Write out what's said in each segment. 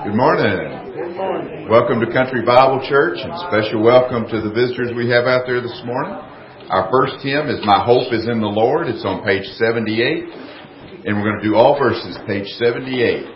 Good morning. Good morning. Welcome to Country Bible Church, and special welcome to the visitors we have out there this morning. Our first hymn is My Hope is in the Lord. It's on page 78, and we're going to do all verses, page 78.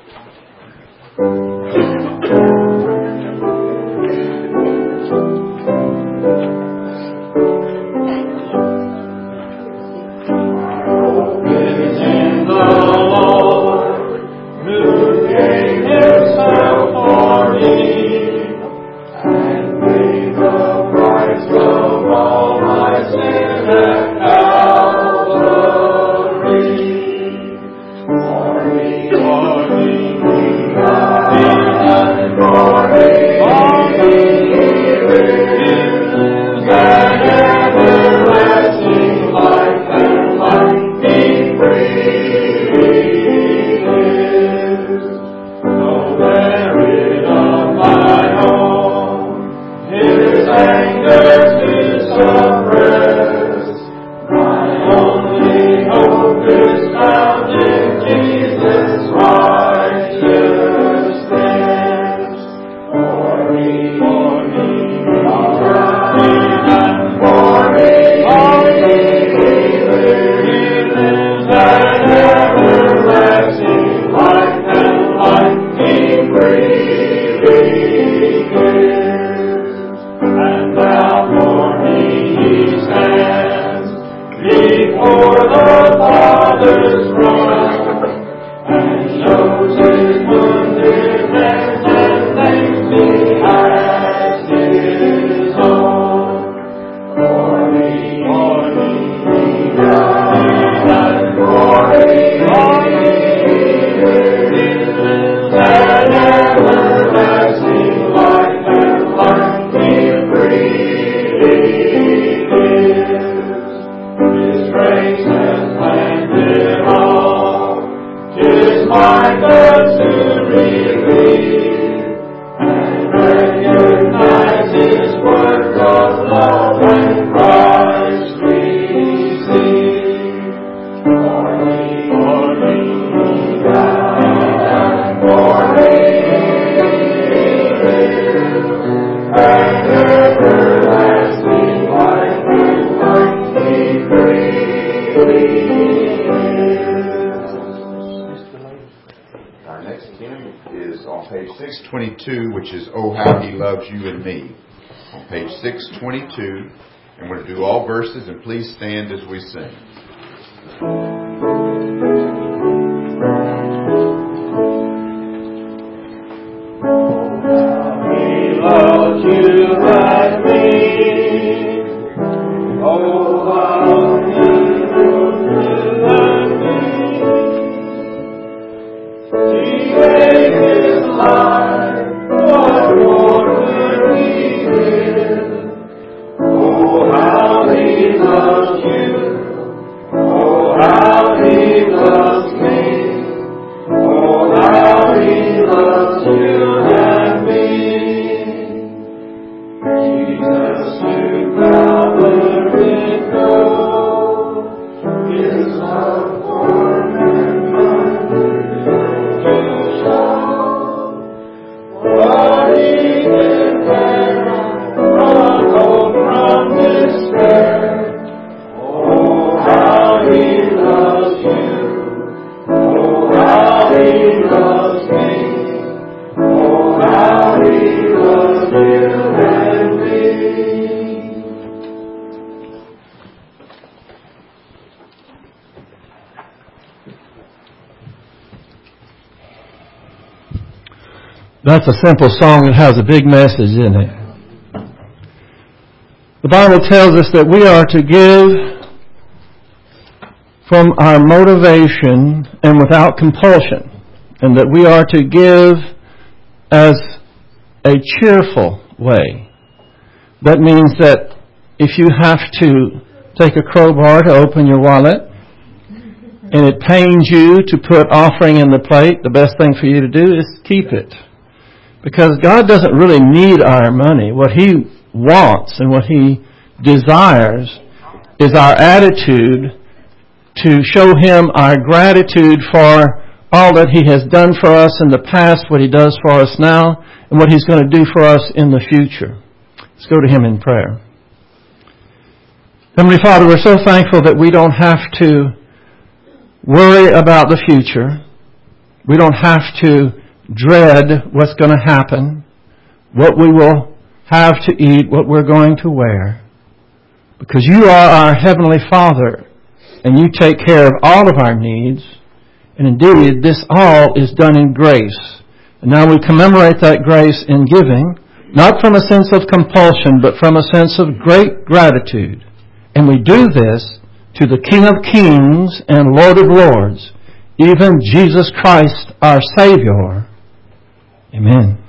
Which is Oh How He Loves You and Me, on page 622, and we're going to do all verses, and please stand as we sing. He loves you and me. Oh, how He loves you and me. He gave His life. What more could He give? Oh, how He loves you. Oh, how He loves me. Oh, how He loves you and me. Jesus to Calvary go. His love for mankind to show. What He did there, brought hope from despair. Oh, how He loves you. Oh, how He loves me. Oh, how He loves you and me. That's a simple song that has a big message in it. The Bible tells us that we are to give from our motivation and without compulsion, and that we are to give as a cheerful way. That means that if you have to take a crowbar to open your wallet, and it pains you to put offering in the plate, the best thing for you to do is keep it. Because God doesn't really need our money. What He wants and what He desires is our attitude to show Him our gratitude for all that He has done for us in the past, what He does for us now, and what He's going to do for us in the future. Let's go to Him in prayer. Heavenly Father, we're so thankful that we don't have to worry about the future. We don't have to dread what's going to happen, what we will have to eat, what we're going to wear. Because You are our Heavenly Father, and You take care of all of our needs. And indeed, this all is done in grace. And now we commemorate that grace in giving, not from a sense of compulsion, but from a sense of great gratitude. And we do this to the King of Kings and Lord of Lords, even Jesus Christ, our Savior. Amen.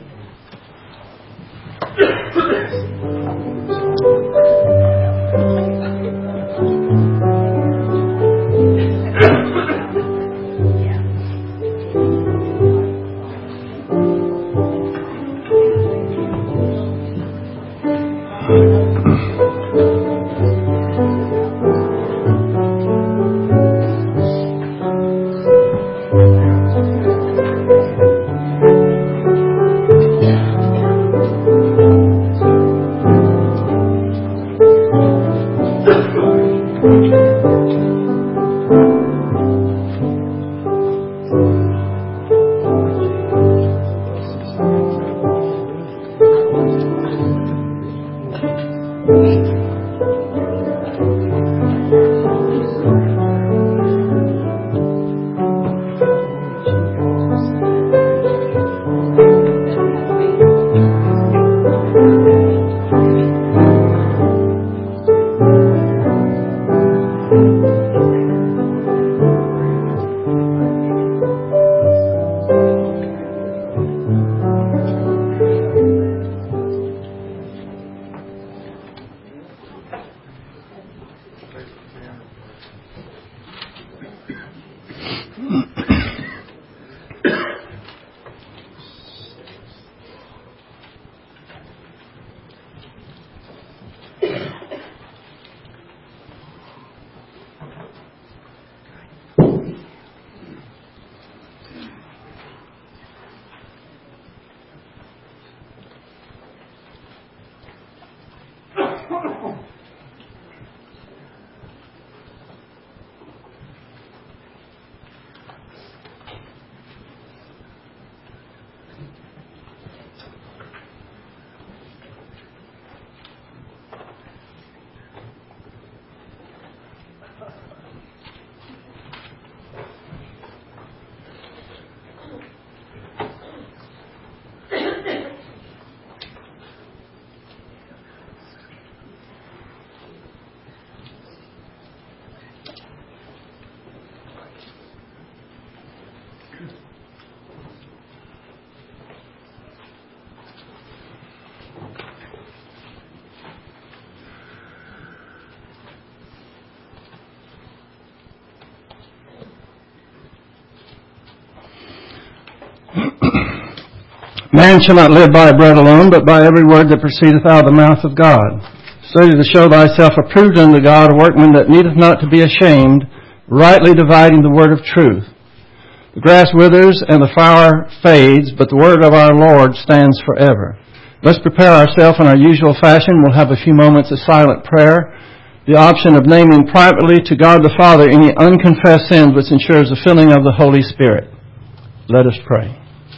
Man shall not live by bread alone, but by every word that proceedeth out of the mouth of God. Study to show thyself approved unto God, a workman that needeth not to be ashamed, rightly dividing the word of truth. The grass withers and the flower fades, but the word of our Lord stands forever. Let's prepare ourselves in our usual fashion. We'll have a few moments of silent prayer. The option of naming privately to God the Father any unconfessed sins which ensures the filling of the Holy Spirit. Let us pray.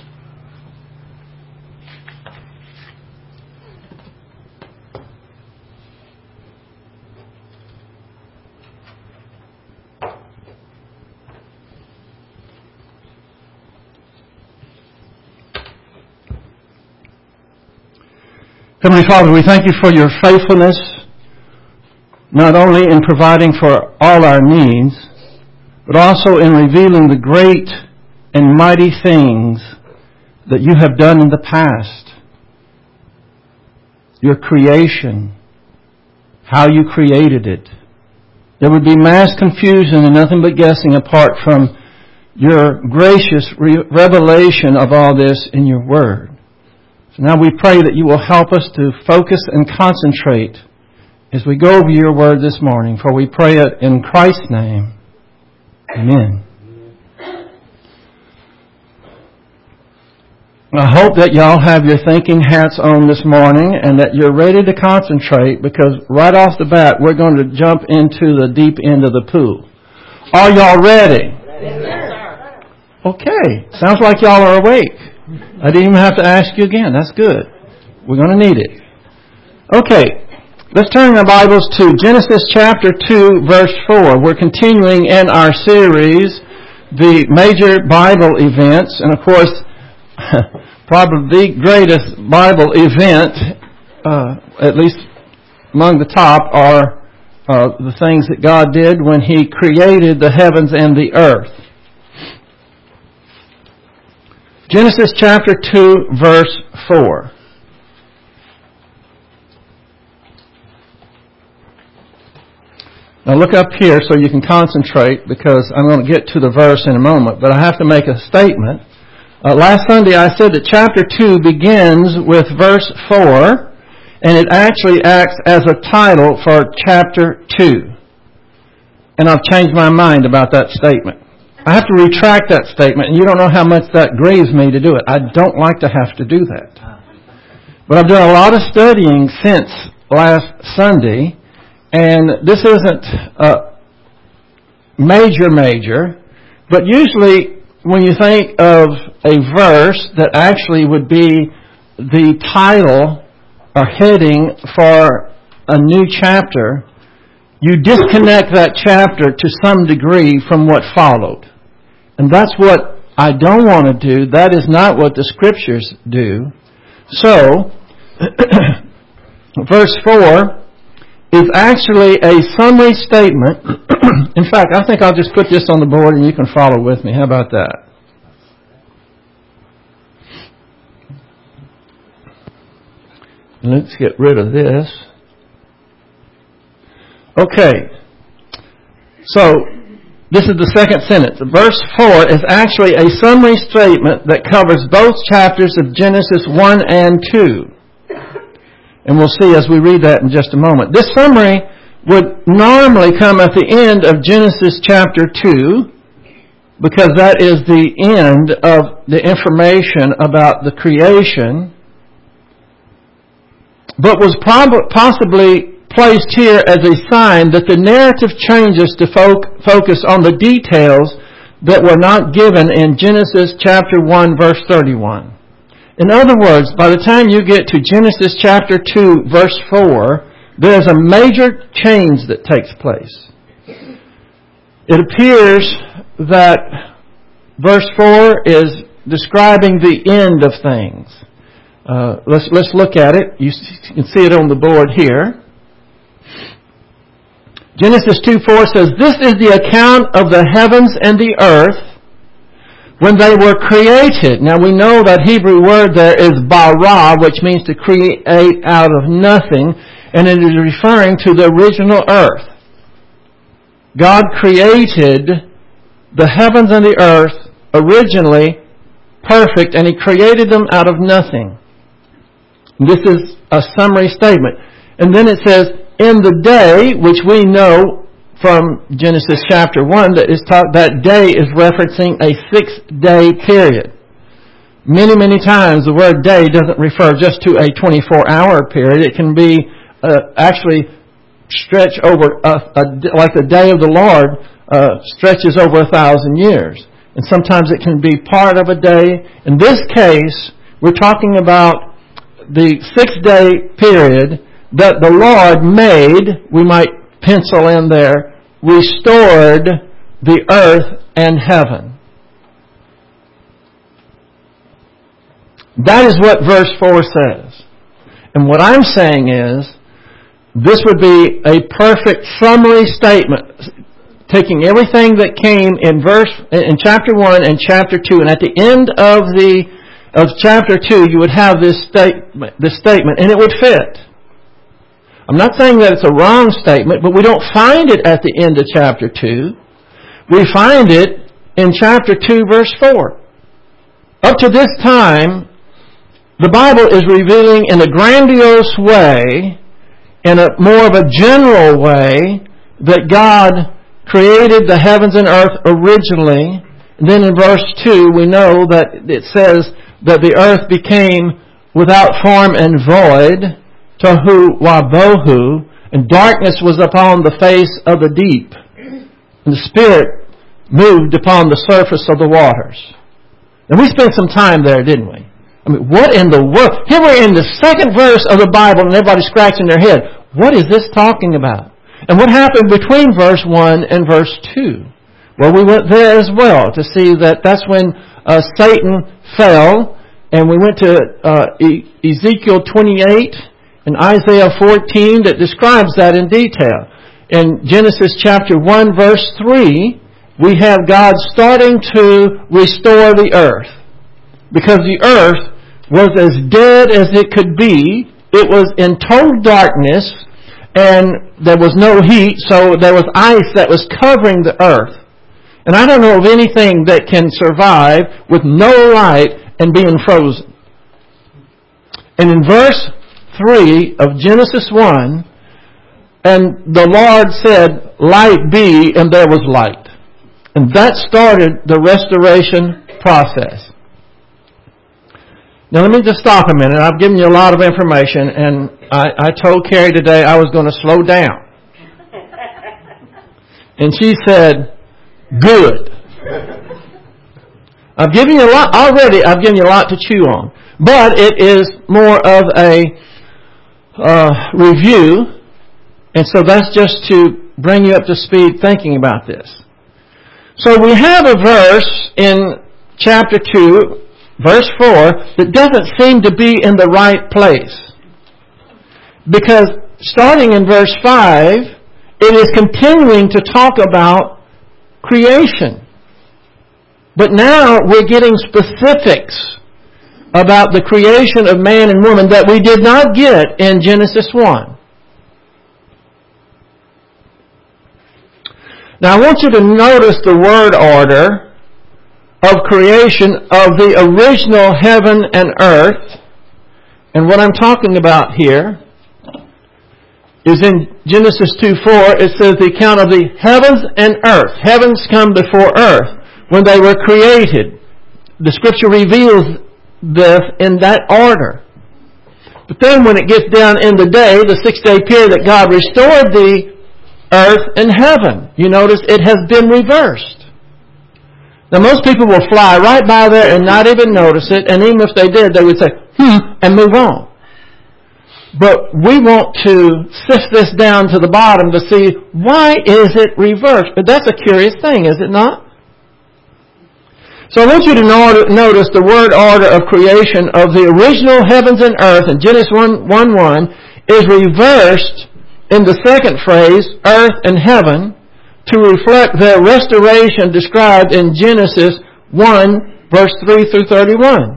Heavenly Father, we thank You for Your faithfulness, not only in providing for all our needs, but also in revealing the great and mighty things that You have done in the past. Your creation, how You created it. There would be mass confusion and nothing but guessing apart from Your gracious revelation of all this in Your Word. So now we pray that You will help us to focus and concentrate as we go over Your Word this morning, for we pray it in Christ's name. Amen. I hope that y'all have your thinking hats on this morning and that you're ready to concentrate, because right off the bat we're going to jump into the deep end of the pool. Are y'all ready? Yes, sir. Okay. Sounds like y'all are awake. I didn't even have to ask you again. That's good. We're going to need it. Okay. Let's turn our Bibles to Genesis chapter 2, verse 4. We're continuing in our series, the major Bible events, and of course, probably the greatest Bible event, at least among the top, are the things that God did when He created the heavens and the earth. Genesis chapter 2, verse 4. Now look up here so you can concentrate, because I'm going to get to the verse in a moment, but I have to make a statement. Last Sunday I said that chapter 2 begins with verse 4, and it actually acts as a title for chapter 2. And I've changed my mind about that statement. I have to retract that statement, and you don't know how much that grieves me to do it. I don't like to have to do that. But I've done a lot of studying since last Sunday, and this isn't major, but usually when you think of a verse that actually would be the title or heading for a new chapter, you disconnect that chapter to some degree from what followed. And that's what I don't want to do. That is not what the Scriptures do. So, verse 4 is actually a summary statement. In fact, I think I'll just put this on the board and you can follow with me. How about that? Let's get rid of this. Okay. So, this is the second sentence. Verse 4 is actually a summary statement that covers both chapters of Genesis 1 and 2. And we'll see as we read that in just a moment. This summary would normally come at the end of Genesis chapter 2, because that is the end of the information about the creation, but was possibly placed here as a sign that the narrative changes to focus on the details that were not given in Genesis chapter 1, verse 31. In other words, by the time you get to Genesis chapter 2, verse 4, there's a major change that takes place. It appears that verse 4 is describing the end of things. Let's look at it. You can see it on the board here. Genesis 2:4 says, "This is the account of the heavens and the earth when they were created." Now we know that Hebrew word there is bara, which means to create out of nothing, and it is referring to the original earth. God created the heavens and the earth originally perfect, and He created them out of nothing. This is a summary statement. And then it says, in the day, which we know from Genesis chapter 1, that day is referencing a 6-day period. Many, many times the word day doesn't refer just to a 24-hour period. It can be actually stretch over, like the day of the Lord stretches over 1,000 years. And sometimes it can be part of a day. In this case, we're talking about the 6-day period that the Lord made, we might pencil in there, restored the earth and heaven. That is what verse 4 says. And what I'm saying is, this would be a perfect summary statement, taking everything that came in chapter 1 and chapter 2, and at the end of chapter 2, you would have this statement, and it would fit. I'm not saying that it's a wrong statement, but we don't find it at the end of chapter 2. We find it in chapter 2, verse 4. Up to this time, the Bible is revealing in a grandiose way, in a more of a general way, that God created the heavens and earth originally, And then in verse 2, we know that it says that the earth became without form and void, tohu wabohu, and darkness was upon the face of the deep, and the Spirit moved upon the surface of the waters. And we spent some time there, didn't we? I mean, what in the world? Here we're in the second verse of the Bible, and everybody's scratching their head. What is this talking about? And what happened between verse 1 and verse 2? Well, we went there as well to see that that's when Satan fell, and we went to Ezekiel 28 and Isaiah 14 that describes that in detail. In Genesis chapter 1, verse 3, we have God starting to restore the earth. Because the earth was as dead as it could be. It was in total darkness, and there was no heat, so there was ice that was covering the earth. And I don't know of anything that can survive with no light and being frozen. And in verse 3 of Genesis 1, and the Lord said, "Light be," and there was light. And that started the restoration process. Now let me just stop a minute. I've given you a lot of information, and I told Carrie today I was going to slow down. And she said, "Good." I've given you a lot already. I've given you a lot to chew on. But it is more of a review, and so that's just to bring you up to speed thinking about this. So we have a verse in chapter 2, verse 4, that doesn't seem to be in the right place. Because starting in verse 5, it is continuing to talk about creation. But now we're getting specifics about the creation of man and woman that we did not get in Genesis 1. Now I want you to notice the word order of creation of the original heaven and earth. And what I'm talking about here is in Genesis 2:4, it says the account of the heavens and earth. Heavens come before earth when they were created. The Scripture reveals this in that order. But then when it gets down in the day, the 6-day period that God restored the earth and heaven, you notice it has been reversed. Now most people will fly right by there and not even notice it, and even if they did, they would say, and move on. But we want to sift this down to the bottom to see, why is it reversed? But that's a curious thing, is it not? So I want you to notice the word order of creation of the original heavens and earth in Genesis 1:1 is reversed in the second phrase, earth and heaven, to reflect their restoration described in Genesis 1, verse 3 through 31.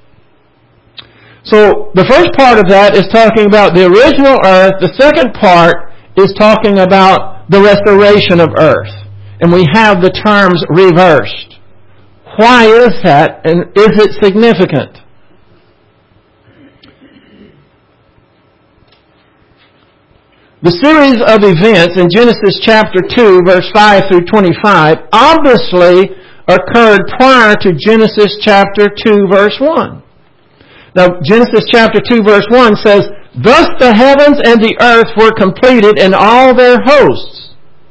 So the first part of that is talking about the original earth. The second part is talking about the restoration of earth. And we have the terms reversed. Why is that, and is it significant? The series of events in Genesis chapter 2, verse 5 through 25, obviously occurred prior to Genesis chapter 2, verse 1. Now, Genesis chapter 2, verse 1 says, "Thus the heavens and the earth were completed in all their hosts."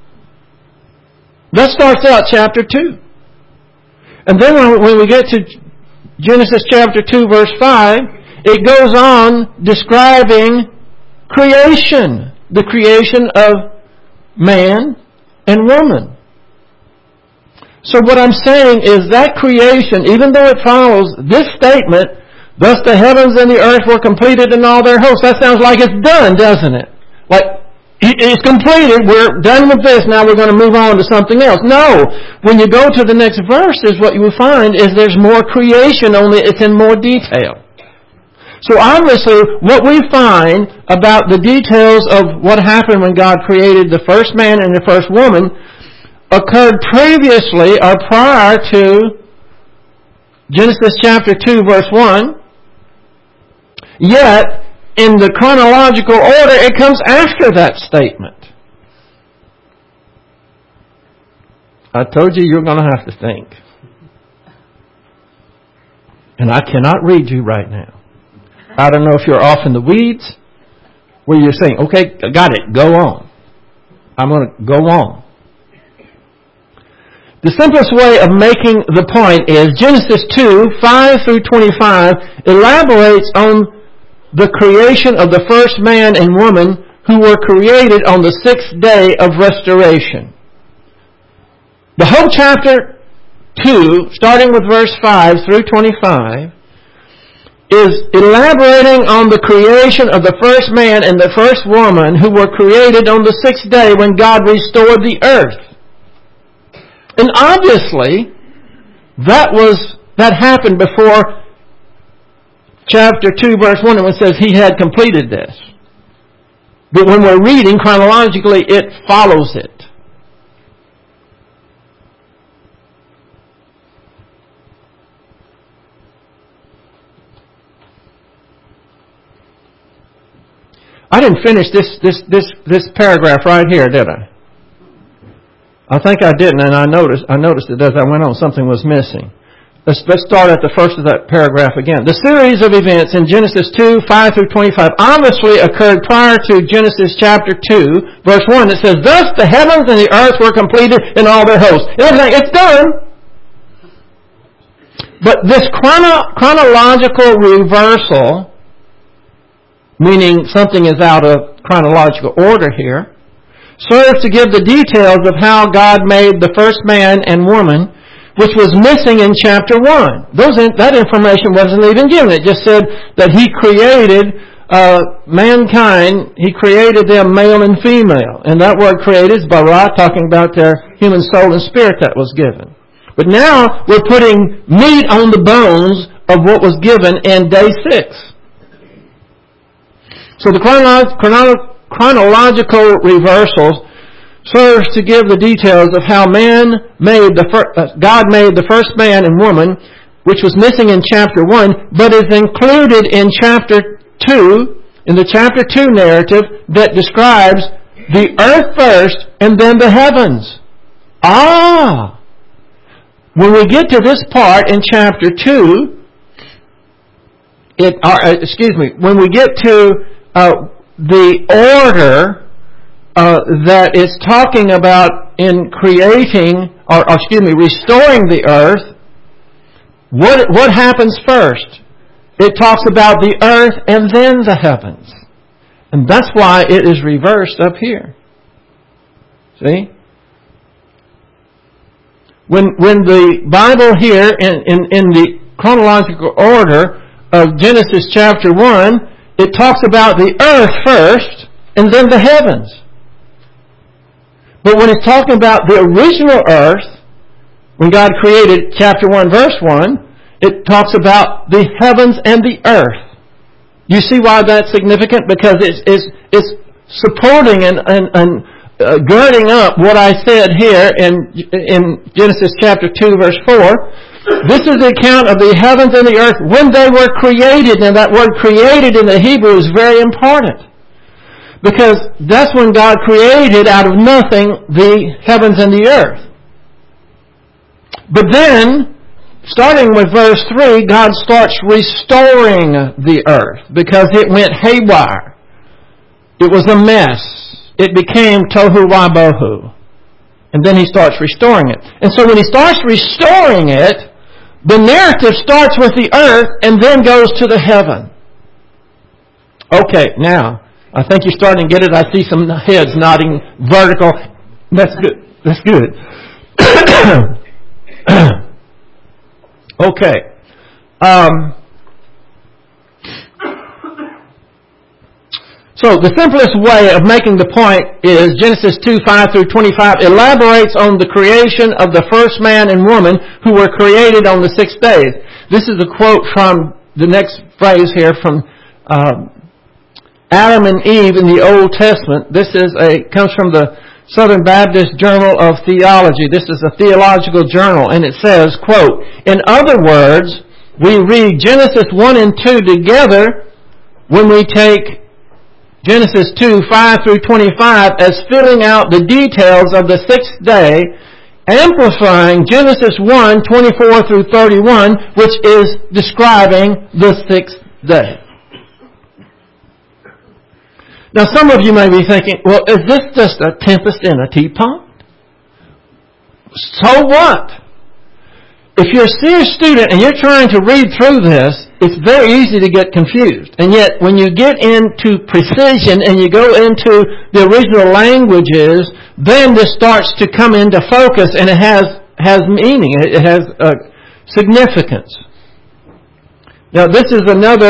That starts out chapter 2. And then when we get to Genesis chapter 2, verse 5, it goes on describing creation, the creation of man and woman. So what I'm saying is that creation, even though it follows this statement, "Thus the heavens and the earth were completed in all their hosts," that sounds like it's done, doesn't it? Like, it's completed, we're done with this, now we're going to move on to something else. No. When you go to the next verses, what you will find is there's more creation, only it's in more detail. So obviously, what we find about the details of what happened when God created the first man and the first woman occurred previously or prior to Genesis chapter 2, verse 1. Yet, in the chronological order, it comes after that statement. I told you you're going to have to think. And I cannot read you right now. I don't know if you're off in the weeds, where you're saying, okay, I got it, go on. I'm going to go on. The simplest way of making the point is Genesis 2, 5 through 25 elaborates on the creation of the first man and woman who were created on the sixth day of restoration. The whole chapter 2, starting with verse 5 through 25, is elaborating on the creation of the first man and the first woman who were created on the sixth day when God restored the earth. And obviously, that happened before chapter 2, verse 1, when it says he had completed this. But when we're reading chronologically, it follows it. I didn't finish this paragraph right here, did I? I think I didn't, and I noticed it as I went on. Something was missing. Let's start at the first of that paragraph again. The series of events in Genesis 2, 5 through 25 obviously occurred prior to Genesis chapter 2, verse 1. It says, thus the heavens and the earth were completed in all their hosts. And everything, it's done. But this chronological reversal, meaning something is out of chronological order here, serves to give the details of how God made the first man and woman, which was missing in chapter 1. That information wasn't even given. It just said that He created mankind. He created them male and female. And that word created is bara, talking about their human soul and spirit that was given. But now we're putting meat on the bones of what was given in day 6. So the chronological reversals serves to give the details of how God made the first man and woman, which was missing in chapter 1, but is included in chapter 2, in the chapter 2 narrative that describes the earth first and then the heavens. When we get to this part in chapter 2, when we get to the order that it's talking about in creating, restoring the earth, what happens first? It talks about the earth and then the heavens. And that's why it is reversed up here. See? When the Bible here, in the chronological order of Genesis chapter 1, it talks about the earth first and then the heavens. But when it's talking about the original earth, when God created chapter 1, verse 1, it talks about the heavens and the earth. You see why that's significant? Because it's supporting and girding up what I said here in Genesis chapter 2, verse 4. This is the account of the heavens and the earth when they were created. And that word created in the Hebrew is very important. Because that's when God created out of nothing the heavens and the earth. But then, starting with verse 3, God starts restoring the earth because it went haywire. It was a mess. It became tohu wabohu. And then He starts restoring it. And so when He starts restoring it, the narrative starts with the earth and then goes to the heaven. Okay, now, I think you're starting to get it. I see some heads nodding vertical. That's good. That's good. Okay. So the simplest way of making the point is Genesis 2, 5 through 25 elaborates on the creation of the first man and woman who were created on the 6th day. This is a quote from the next phrase here from Adam and Eve in the Old Testament. This comes from the Southern Baptist Journal of Theology. This is a theological journal, and it says, quote, "In other words, we read Genesis 1 and 2 together when we take Genesis 2, 5 through 25 as filling out the details of the 6th day amplifying Genesis 1:24 through 31, which is describing the sixth day. Now some of you may be thinking, well, is this just a tempest in a teapot? So what? If you're a serious student and you're trying to read through this, it's very easy to get confused. And yet, when you get into precision and you go into the original languages, then this starts to come into focus and it has meaning. It has significance. Now, this is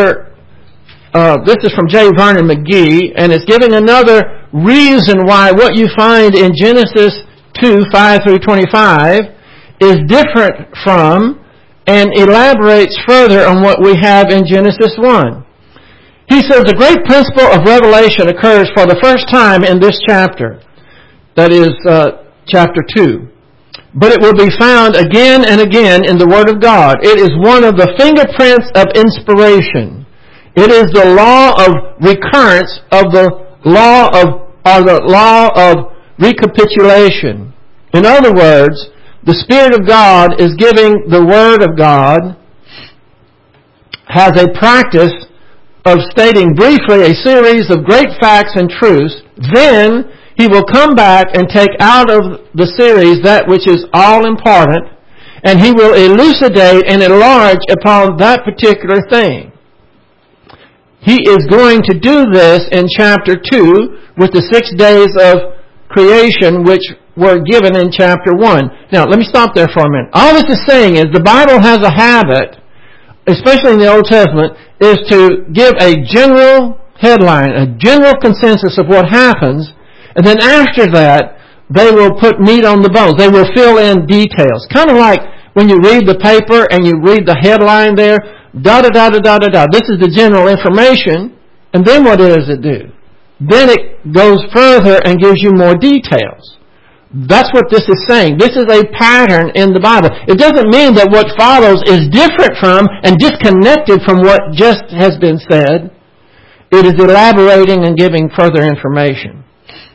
from J. Vernon McGee, and it's giving another reason why what you find in Genesis 2:5 through 25 is different from and elaborates further on what we have in Genesis 1. He says the great principle of revelation occurs for the first time in this chapter. That is chapter 2. But it will be found again and again in the Word of God. It is one of the fingerprints of inspiration. It is the law of recurrence of the law of recapitulation. In other words, the Spirit of God is giving the Word of God, has a practice of stating briefly a series of great facts and truths. Then He will come back and take out of the series that which is all important, and He will elucidate and enlarge upon that particular thing. He is going to do this in chapter 2 with the 6 days of creation, which were given in chapter 1. Now, let me stop there for a minute. All this is saying is the Bible has a habit, especially in the Old Testament, is to give a general headline, a general consensus of what happens, and then after that, they will put meat on the bones. They will fill in details. Kind of like when you read the paper and you read the headline there, da-da-da-da-da-da-da. This is the general information, and then what does it do? Then it goes further and gives you more details. That's what this is saying. This is a pattern in the Bible. It doesn't mean that what follows is different from and disconnected from what just has been said. It is elaborating and giving further information.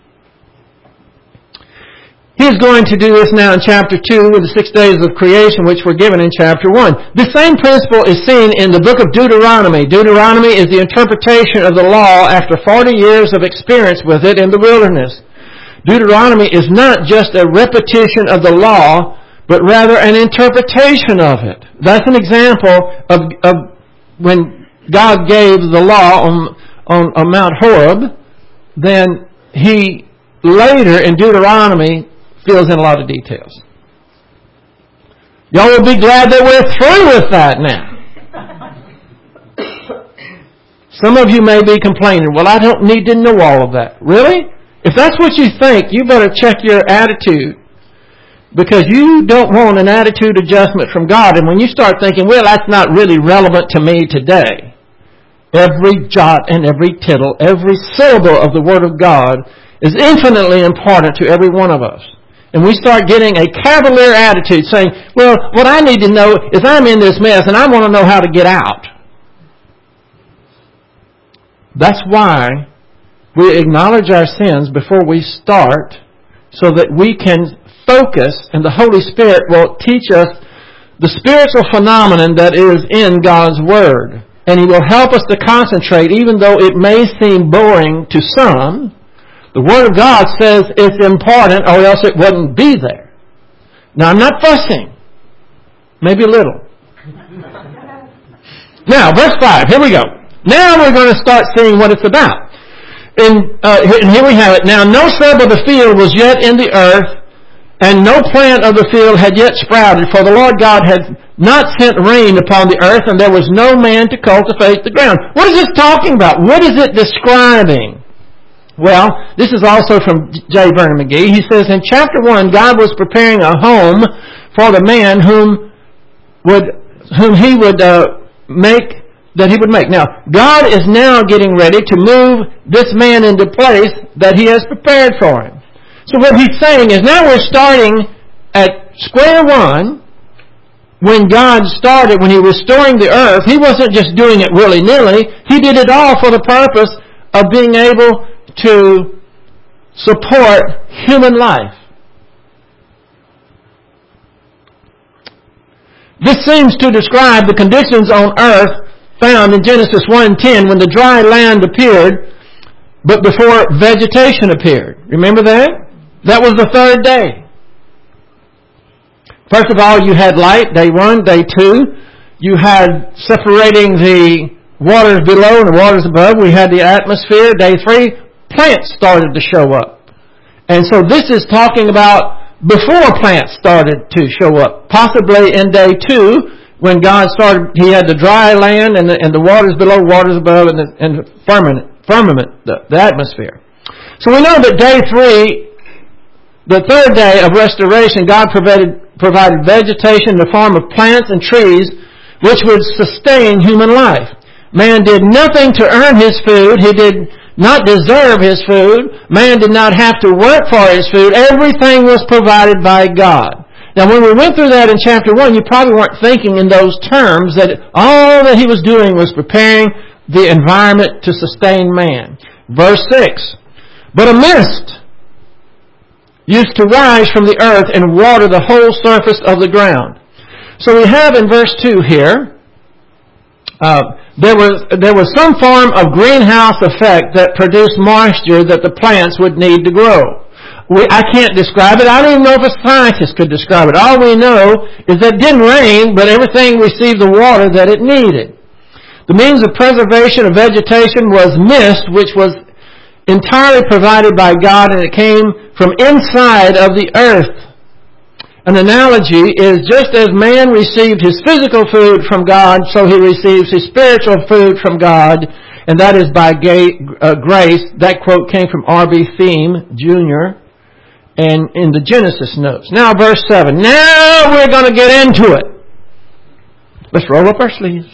He's going to do this now in chapter 2 with the 6 days of creation which were given in chapter 1. The same principle is seen in the book of Deuteronomy. Deuteronomy is the interpretation of the law after 40 years of experience with it in the wilderness. Deuteronomy is not just a repetition of the law, but rather an interpretation of it. That's an example of when God gave the law on Mount Horeb, then He later in Deuteronomy fills in a lot of details. Y'all will be glad that we're through with that now. Some of you may be complaining, well, I don't need to know all of that. Really? If that's what you think, you better check your attitude, because you don't want an attitude adjustment from God. And when you start thinking, well, that's not really relevant to me today, every jot and every tittle, every syllable of the Word of God is infinitely important to every one of us. And we start getting a cavalier attitude saying, well, what I need to know is I'm in this mess and I want to know how to get out. That's why we acknowledge our sins before we start, so that we can focus and the Holy Spirit will teach us the spiritual phenomenon that is in God's Word. And He will help us to concentrate, even though it may seem boring to some. The Word of God says it's important, or else it wouldn't be there. Now, I'm not fussing. Maybe a little. Now, verse 5. Here we go. Now we're going to start seeing what it's about. And here we have it. Now, no shrub of the field was yet in the earth, and no plant of the field had yet sprouted, for the Lord God had not sent rain upon the earth, and there was no man to cultivate the ground. What is this talking about? What is it describing? Well, this is also from J. Vernon McGee. He says, in chapter 1, God was preparing a home for the man whom he would make. Now, God is now getting ready to move this man into place that He has prepared for him. So what He's saying is, now we're starting at square one. When God started, when He was restoring the earth, He wasn't just doing it willy-nilly. He did it all for the purpose of being able to support human life. This seems to describe the conditions on earth found in Genesis 1:10 when the dry land appeared, but before vegetation appeared. Remember that? That was the third day. First of all, you had light, day 1. Day 2, you had separating the waters below and the waters above. We had the atmosphere. Day 3, plants started to show up. And so this is talking about before plants started to show up. Possibly in day 2, when God started, He had the dry land and the waters below, waters above, and the firmament, the atmosphere. So we know that day 3, the third day of restoration, God provided vegetation in the form of plants and trees which would sustain human life. Man did nothing to earn his food. He did not deserve his food. Man did not have to work for his food. Everything was provided by God. Now, when we went through that in chapter 1, you probably weren't thinking in those terms that all that He was doing was preparing the environment to sustain man. Verse 6, but a mist used to rise from the earth and water the whole surface of the ground. So we have in verse 2 here, there was some form of greenhouse effect that produced moisture that the plants would need to grow. I can't describe it. I don't even know if a scientist could describe it. All we know is that it didn't rain, but everything received the water that it needed. The means of preservation of vegetation was mist, which was entirely provided by God, and it came from inside of the earth. An analogy is just as man received his physical food from God, so he receives his spiritual food from God, and that is by grace. That quote came from R.B. Thiem, Jr., and in the Genesis notes. Now, verse 7. Now we're going to get into it. Let's roll up our sleeves.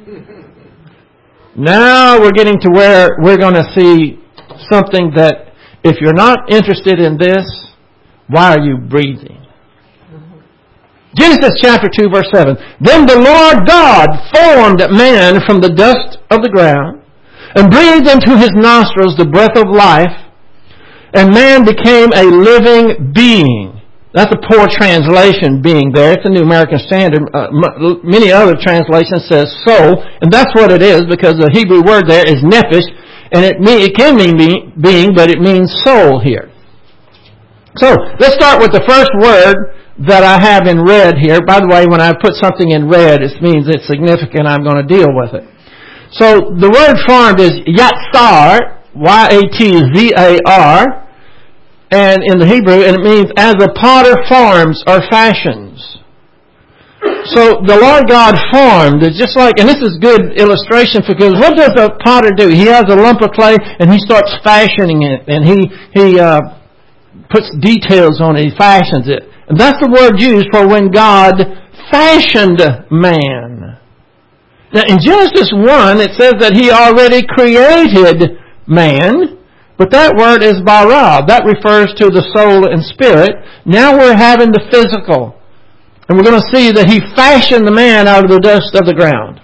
Now we're getting to where we're going to see something that, if you're not interested in this, why are you breathing? Genesis chapter 2, verse 7. Then the Lord God formed man from the dust of the ground and breathed into his nostrils the breath of life, and man became a living being. That's a poor translation, being there. It's a New American Standard. Many other translations says soul, and that's what it is, because the Hebrew word there is nephesh, and it can mean being, but it means soul here. So, let's start with the first word that I have in red here. By the way, when I put something in red, it means it's significant. I'm going to deal with it. So, the word formed is yatzar, Y-A-T-Z-A-R, and in the Hebrew, and it means as a potter forms or fashions. So the Lord God formed, it's just like, and this is good illustration, because what does a potter do? He has a lump of clay and he starts fashioning it, and he puts details on it, he fashions it. And that's the word used for when God fashioned man. Now in Genesis 1, it says that He already created man, but that word is bara. That refers to the soul and spirit. Now we're having the physical. And we're going to see that He fashioned the man out of the dust of the ground.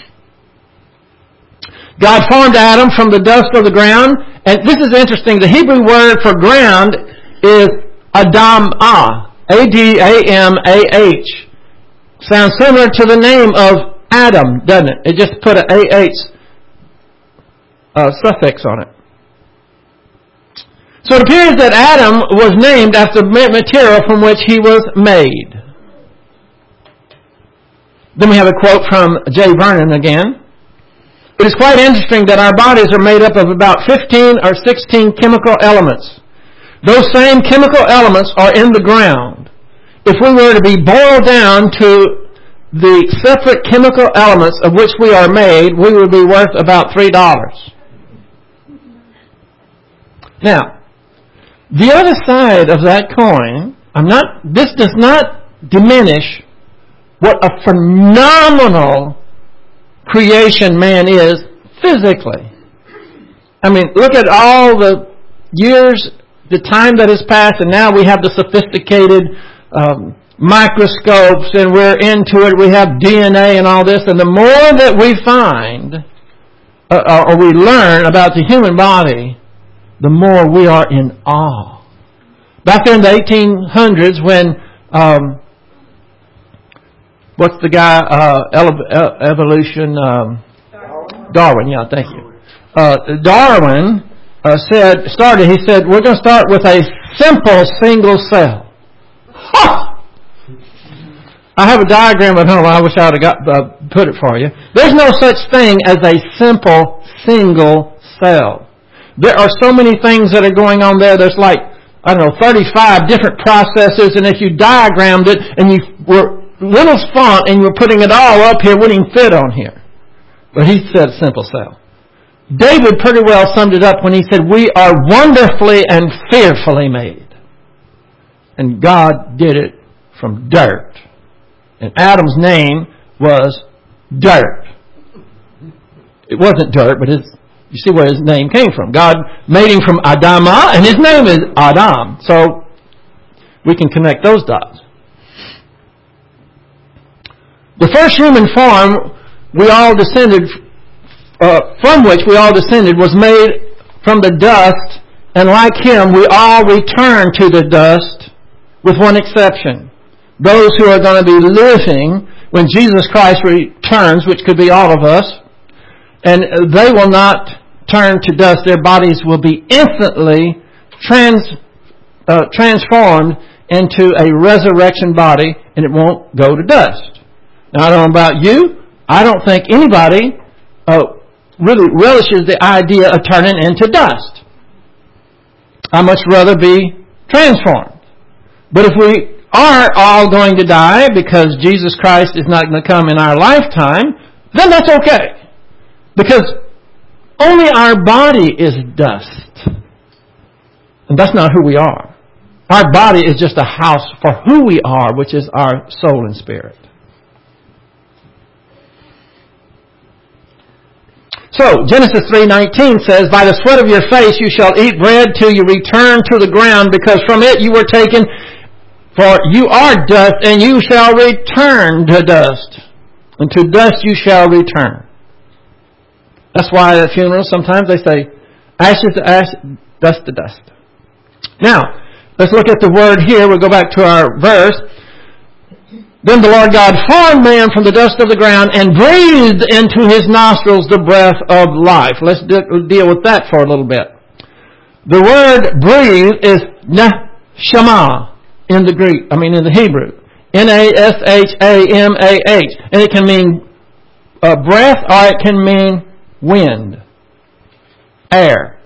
God formed Adam from the dust of the ground. And this is interesting. The Hebrew word for ground is Adamah. A-D-A-M-A-H. Sounds similar to the name of Adam, doesn't it? It just put an A-H suffix on it. So it appears that Adam was named after the material from which he was made. Then we have a quote from J. Vernon again. It is quite interesting that our bodies are made up of about 15 or 16 chemical elements. Those same chemical elements are in the ground. If we were to be boiled down to the separate chemical elements of which we are made, we would be worth about $3. Now, the other side of that coin, this does not diminish what a phenomenal creation man is physically. I mean, look at all the years, the time that has passed, and now we have the sophisticated microscopes, and we're into it. We have DNA and all this, and the more that we find or we learn about the human body, the more we are in awe. Back there in the 1800s, when what's the guy, evolution, Darwin, yeah, thank you. Darwin he said, we're going to start with a simple single cell. Ha! I have a diagram at home. I wish I would have put it for you. There's no such thing as a simple single cell. There are so many things that are going on there. There's 35 different processes, and if you diagrammed it and you were little font and you were putting it all up here, it wouldn't even fit on here. But he said simple cell. David pretty well summed it up when he said, we are wonderfully and fearfully made. And God did it from dirt. And Adam's name was Dirt. It wasn't dirt, but you see where his name came from. God made him from Adamah, and his name is Adam. So we can connect those dots. The first human form from which we all descended was made from the dust, and like him, we all return to the dust, with one exception. Those who are going to be living when Jesus Christ returns, which could be all of us, and they will not turn to dust. Their bodies will be instantly transformed into a resurrection body, and it won't go to dust. Now, I don't know about you. I don't think anybody really relishes the idea of turning into dust. I much rather be transformed. But if we are all going to die because Jesus Christ is not going to come in our lifetime, then that's okay. Because only our body is dust. And that's not who we are. Our body is just a house for who we are, which is our soul and spirit. So, Genesis 3:19 says, by the sweat of your face you shall eat bread till you return to the ground, because from it you were taken, for you are dust, and you shall return to dust. And to dust you shall return. That's why at funerals sometimes they say, ashes to ash, dust to dust. Now, let's look at the word here. We'll go back to our verse. Then the Lord God formed man from the dust of the ground and breathed into his nostrils the breath of life. Let's deal with that for a little bit. The word breathe is neshama in the Hebrew. N-A-S-H-A-M-A-H. And it can mean breath or it can mean wind, air.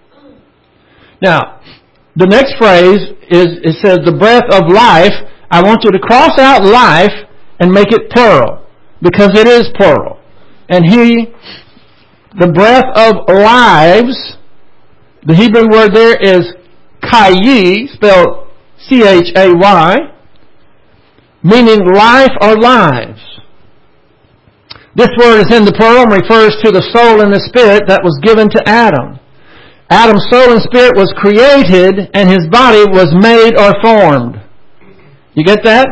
Now, the next phrase it says the breath of life. I want you to cross out life and make it plural, because it is plural. And the breath of lives, the Hebrew word there is chayi, spelled C-H-A-Y, meaning life or lives. This word is in the plural and refers to the soul and the spirit that was given to Adam. Adam's soul and spirit was created, and his body was made or formed. You get that?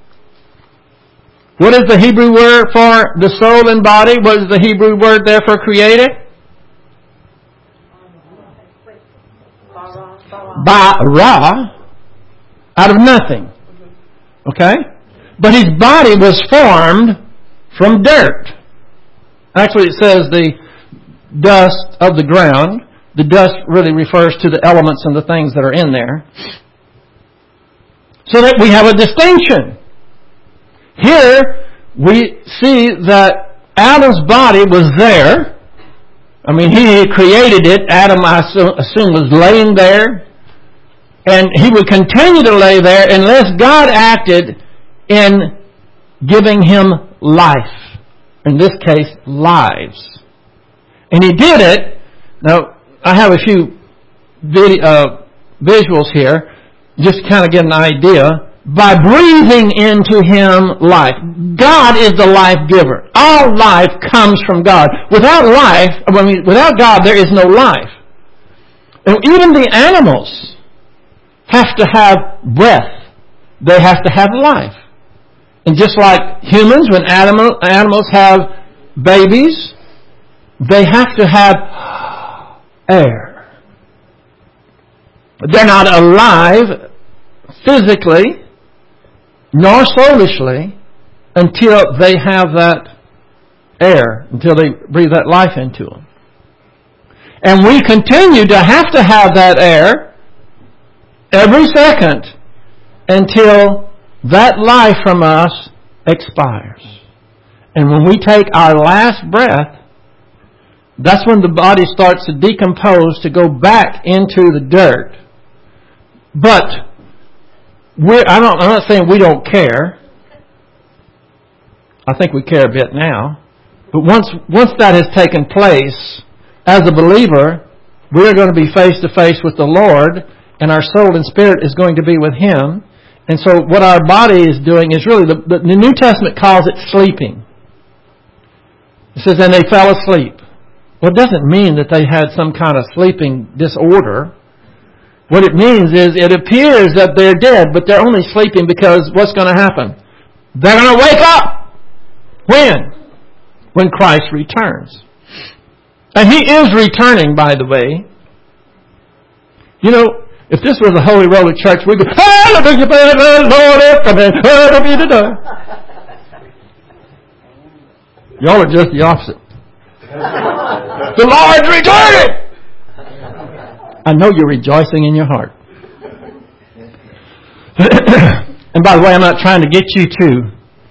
What is the Hebrew word for the soul and body? What is the Hebrew word there for created? Bara, out of nothing. Okay? But his body was formed from dirt. Actually, it says the dust of the ground. The dust really refers to the elements and the things that are in there. So that we have a distinction. Here, we see that Adam's body was there. I mean, he created it. Adam, I assume, was laying there. And he would continue to lay there unless God acted in giving him life. In this case, lives. And he did it. Now, I have a few visuals here, just to kind of get an idea. By breathing into him life. God is the life giver. All life comes from God. Without God, there is no life. And even the animals have to have breath. They have to have life. And just like humans, when animals have babies, they have to have air. They're not alive physically, nor soulishly, until they have that air, until they breathe that life into them. And we continue to have that air every second until that life from us expires. And when we take our last breath, that's when the body starts to decompose to go back into the dirt. But I'm not saying we don't care. I think we care a bit now. But once that has taken place, as a believer, we are going to be face to face with the Lord, and our soul and spirit is going to be with Him. And so what our body is doing is really, the New Testament calls it sleeping. It says, and they fell asleep. Well, it doesn't mean that they had some kind of sleeping disorder. What it means is it appears that they're dead, but they're only sleeping because what's going to happen? They're going to wake up. When? When Christ returns. And He is returning, by the way. You know, if this was a Holy Roller Church, we could, hallelujah, Lord, hallelujah. Y'all are just the opposite. The Lord's returning! I know you're rejoicing in your heart. And by the way, I'm not trying to get you to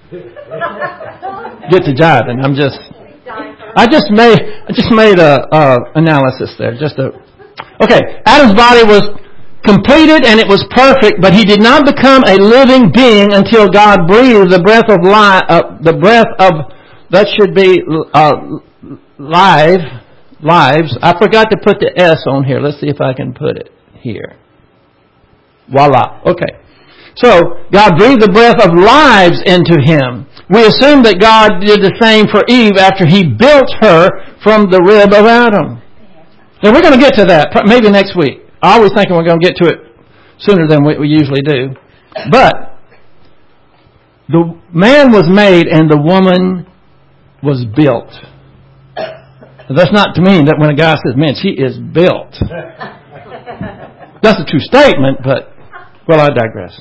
get to jiving. I just made a analysis there. Okay. Adam's body was completed and it was perfect, but he did not become a living being until God breathed the breath of life. That should be lives. I forgot to put the S on here. Let's see if I can put it here. Voila. Okay. So, God breathed the breath of lives into him. We assume that God did the same for Eve after He built her from the rib of Adam. Now, we're going to get to that maybe next week. I always think we're going to get to it sooner than we usually do. But the man was made and the woman was built. That's not to mean that when a guy says, man, she is built. That's a true statement, but, well, I digress.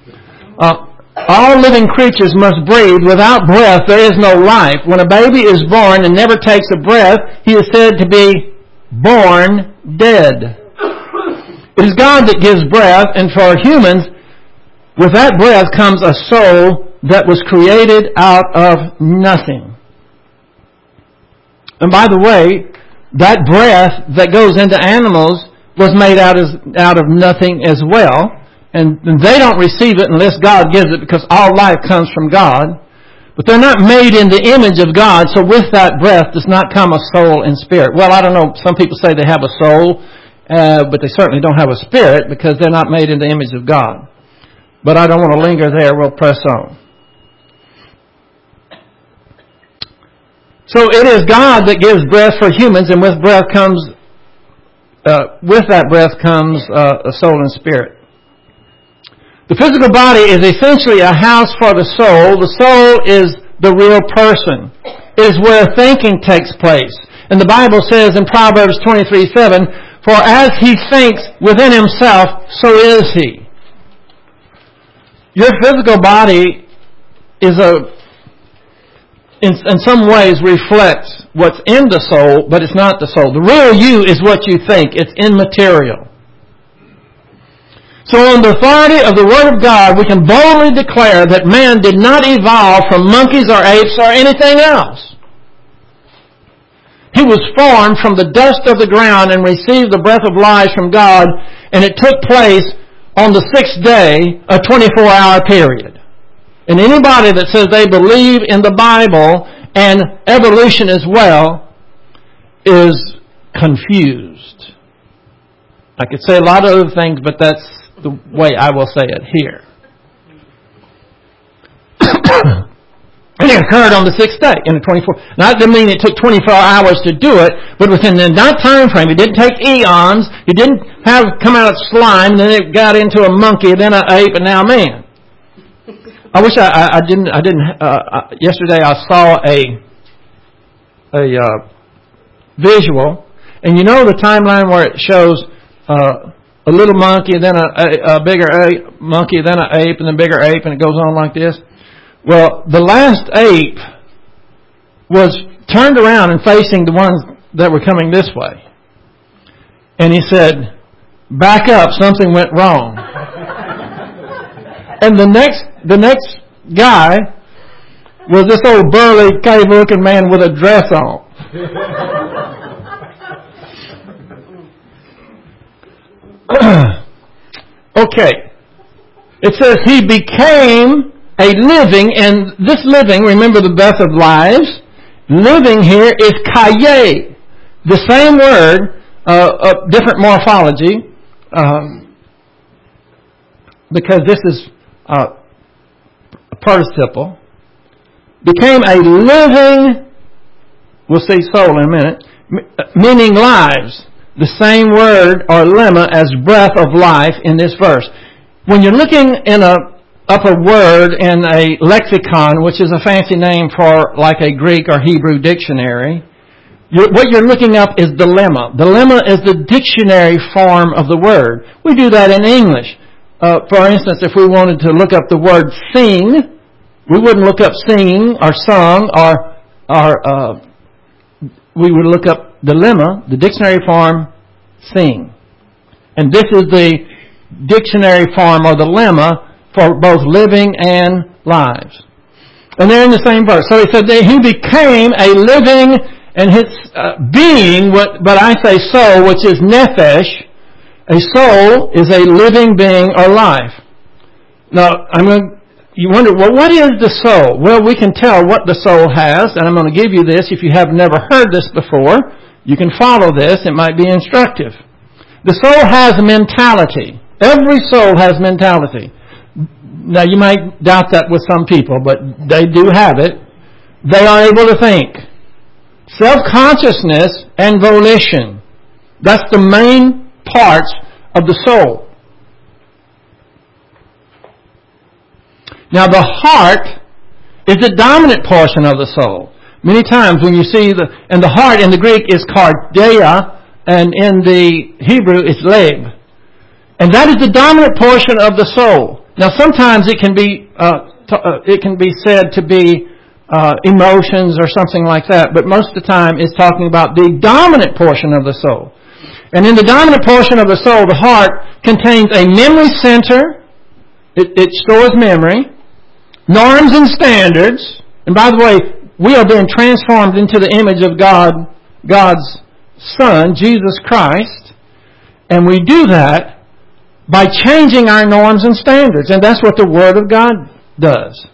All living creatures must breathe. Without breath, there is no life. When a baby is born and never takes a breath, he is said to be born dead. It is God that gives breath, and for humans, with that breath comes a soul that was created out of nothing. And by the way, that breath that goes into animals was made out of nothing as well. And they don't receive it unless God gives it, because all life comes from God. But they're not made in the image of God, so with that breath does not come a soul and spirit. Well, I don't know, some people say they have a soul, but they certainly don't have a spirit because they're not made in the image of God. But I don't want to linger there, we'll press on. So it is God that gives breath for humans, and with that breath comes a soul and spirit. The physical body is essentially a house for the soul. The soul is the real person. It is where thinking takes place. And the Bible says in Proverbs 23:7, for as he thinks within himself, so is he. Your physical body is in some ways reflects what's in the soul, but it's not the soul. The real you is what you think. It's immaterial. So on the authority of the Word of God, we can boldly declare that man did not evolve from monkeys or apes or anything else. He was formed from the dust of the ground and received the breath of life from God, and it took place on the 6th day, a 24-hour period. And anybody that says they believe in the Bible and evolution as well is confused. I could say a lot of other things, but that's the way I will say it here. And it occurred on the 6th day in the 24. Now, that didn't mean it took 24 hours to do it, but within that time frame, it didn't take eons. It didn't come out of slime, and then it got into a monkey, then an ape, and now man. I wish I didn't. Yesterday I saw a visual, and you know the timeline where it shows a little monkey, then a bigger ape, monkey, then an ape, and then bigger ape, and it goes on like this. Well, the last ape was turned around and facing the ones that were coming this way. And he said, "Back up, something went wrong." And the next guy was this old burly, cave-looking man with a dress on. Okay. It says he became a living, and this living, remember the breath of lives, living here is kaye. The same word, different morphology, because this is a participle. Became a living, we'll see soul in a minute, meaning lives. The same word or lemma as breath of life in this verse. When you're looking up a word in a lexicon, which is a fancy name for like a Greek or Hebrew dictionary, what you're looking up is the lemma. The lemma is the dictionary form of the word. We do that in English. For instance, if we wanted to look up the word sing, we wouldn't look up singing or sung, or we would look up the lemma, the dictionary form, sing. And this is the dictionary form or the lemma for both living and lives. And they're in the same verse. So he said that he became a living, and his being, but I say soul, which is nephesh. A soul is a living being or life. Now, you wonder, well, what is the soul? Well, we can tell what the soul has, and I'm going to give you this. If you have never heard this before, you can follow this. It might be instructive. The soul has a mentality. Every soul has mentality. Now, you might doubt that with some people, but they do have it. They are able to think. Self-consciousness and volition. That's the main parts of the soul. Now, the heart is the dominant portion of the soul. Many times when you see and the heart in the Greek is kardia, and in the Hebrew it's leib. And that is the dominant portion of the soul. Now, sometimes it can be said to be emotions or something like that, but most of the time it's talking about the dominant portion of the soul. And in the dominant portion of the soul, the heart contains a memory center. It stores memory, norms and standards. And by the way, we are being transformed into the image of God, God's Son, Jesus Christ. And we do that by changing our norms and standards. And that's what the Word of God does.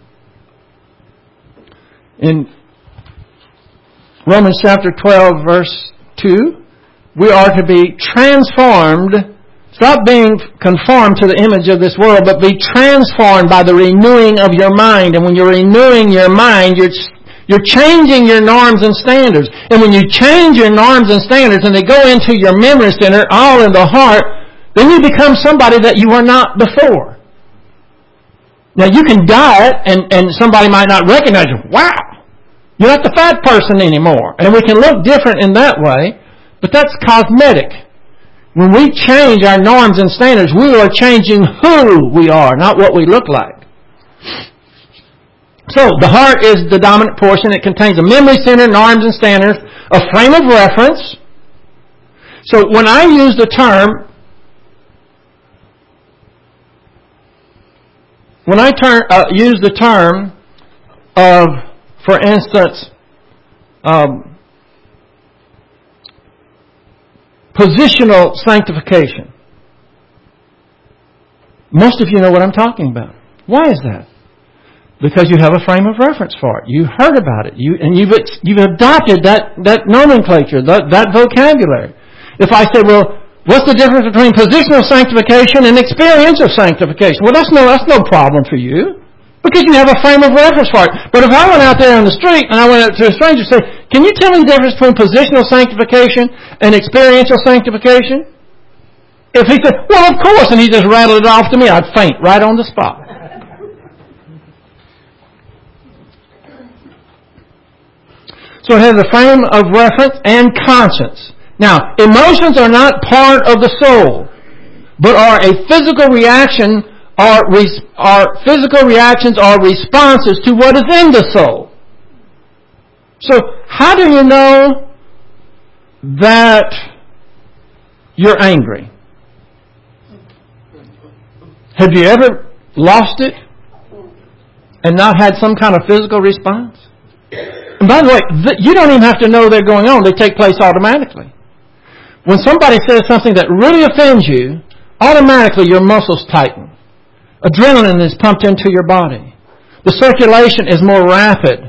In Romans chapter 12, verse 2, we are to be transformed. Stop being conformed to the image of this world, but be transformed by the renewing of your mind. And when you're renewing your mind, you're changing your norms and standards. And when you change your norms and standards and they go into your memory center, all in the heart, then you become somebody that you were not before. Now, you can diet and somebody might not recognize you. Wow! You're not the fat person anymore. And we can look different in that way, but that's cosmetic. When we change our norms and standards, we are changing who we are, not what we look like. So, the heart is the dominant portion. It contains a memory center, norms and standards, a frame of reference. So, when I use the term, use the term of, for instance, positional sanctification. Most of you know what I'm talking about. Why is that? Because you have a frame of reference for it. You heard about it. You've adopted that nomenclature, that vocabulary. If I say, well, what's the difference between positional sanctification and experiential sanctification? Well, that's no problem for you, because you have a frame of reference for it. But if I went out there on the street and I went up to a stranger and said, can you tell me the difference between positional sanctification and experiential sanctification? If he said, well, of course, and he just rattled it off to me, I'd faint right on the spot. So it has a frame of reference and conscience. Now, emotions are not part of the soul, but are a physical reaction are physical reactions, are responses to what is in the soul. So how do you know that you're angry? Have you ever lost it and not had some kind of physical response? And by the way, you don't even have to know they're going on. They take place automatically. When somebody says something that really offends you, automatically your muscles tighten. Adrenaline is pumped into your body. The circulation is more rapid.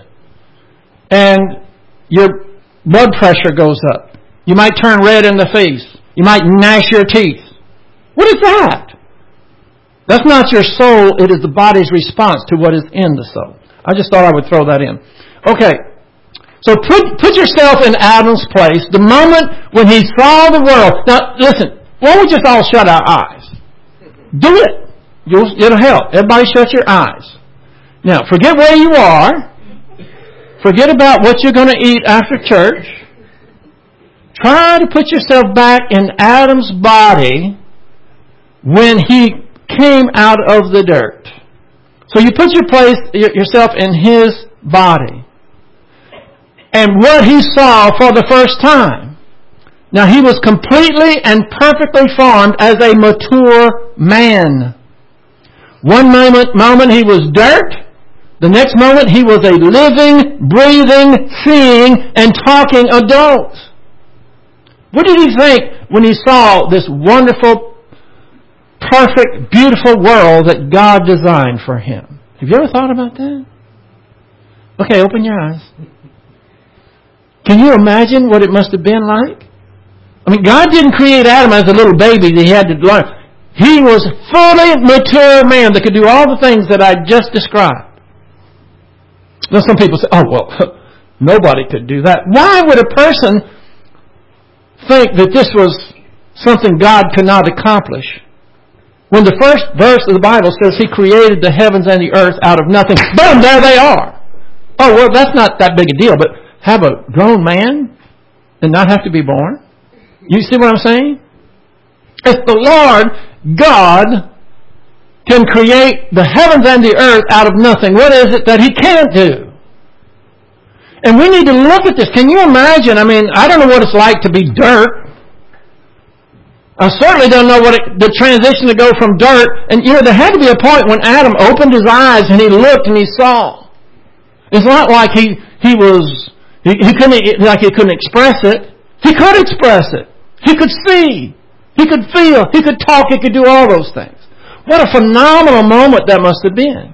And your blood pressure goes up. You might turn red in the face. You might gnash your teeth. What is that? That's not your soul. It is the body's response to what is in the soul. I just thought I would throw that in. Okay. So put yourself in Adam's place. The moment when he saw the world. Now, listen. Why don't we just all shut our eyes? Do it. It'll help. Everybody shut your eyes. Now, forget where you are. Forget about what you're going to eat after church. Try to put yourself back in Adam's body when he came out of the dirt. So you put yourself in his body. And what he saw for the first time. Now he was completely and perfectly formed as a mature man. One moment he was dirt. The next moment he was a living, breathing, seeing, and talking adult. What did he think when he saw this wonderful, perfect, beautiful world that God designed for him? Have you ever thought about that? Okay, open your eyes. Can you imagine what it must have been like? I mean, God didn't create Adam as a little baby that he had to learn. He was a fully mature man that could do all the things that I just described. Now some people say, oh, well, nobody could do that. Why would a person think that this was something God could not accomplish? When the first verse of the Bible says he created the heavens and the earth out of nothing, boom, there they are. Oh, well, that's not that big a deal, but have a grown man and not have to be born? You see what I'm saying? If the Lord God can create the heavens and the earth out of nothing, what is it that he can't do? And we need to look at this. Can you imagine? I mean, I don't know what it's like to be dirt. I certainly don't know what the transition to go from dirt. And, there had to be a point when Adam opened his eyes and he looked and he saw. It's not like he couldn't express it. He could express it. He could see. He could feel. He could talk. He could do all those things. What a phenomenal moment that must have been.